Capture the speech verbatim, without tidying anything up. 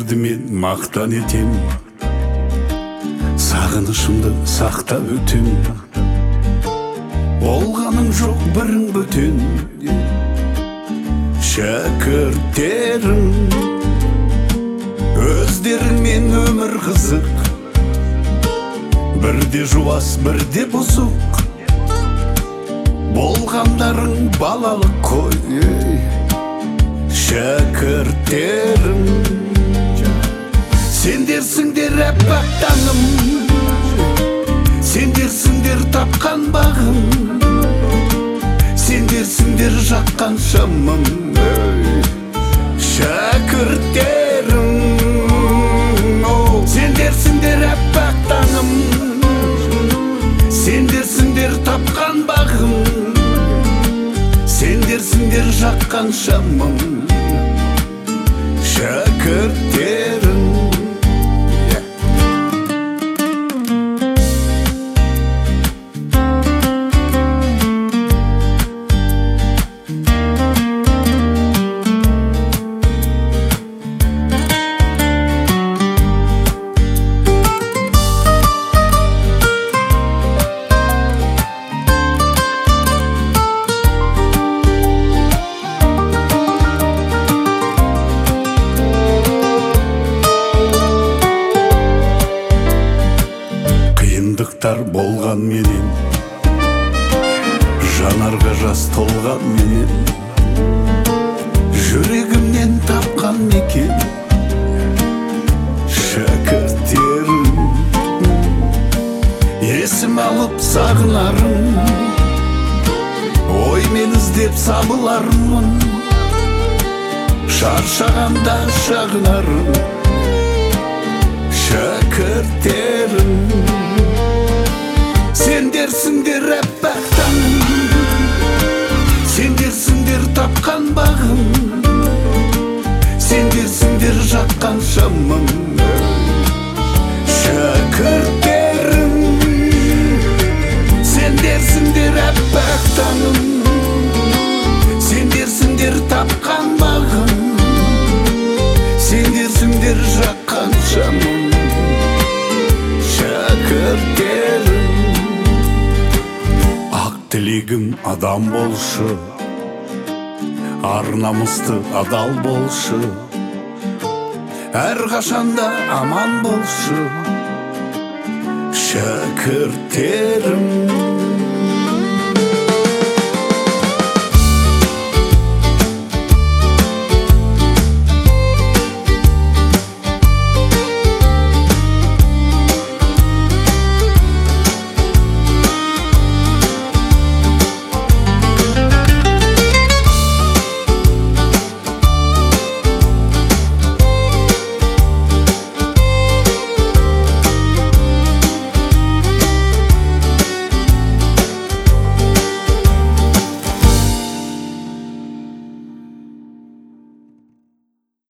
сендерді мен мақтан етем, сағынышымды сақтап өтем. Болғаным жоқ бірің бөтен, шәкірттерім. Өздеріңмен өмір қызық, бірде жуас, бірде бұзық. Болғандарың балалық қой, шәкірттерім. Сендерсіңдер әппақ таңым, сендерсіңдер тапқан бағым, сендерсіңдер жаққан шамым, шәкірттерім. Сендерсіңдер әппақ таңым, сендерсіңдер тапқан бағым, сендерсіңдер жаққан шамым, шәкірттерім. Қиындықтар болған менен, жанарға жас толған менен, жүрегімнен тапқан мекен, шәкірттерім. Есім алып сағынарым, оймен іздеп сабылармын, шаршағанда шағынарым, шәкірттерім. Сендерсіңдер әппақ таңым, сендерсіңдер тапқан бағым, сендерсіңдер жаққан шамым, шәкірттерім. Сендерсіңдер әппақ таңым, сендерсіңдер тапқан бағым, сендерсіңдер жаққан шамым, шәкірттерім. Тілегім адам болшы, ар-намысты адал болшы, әрқашанда аман болшы, шәкірттерім.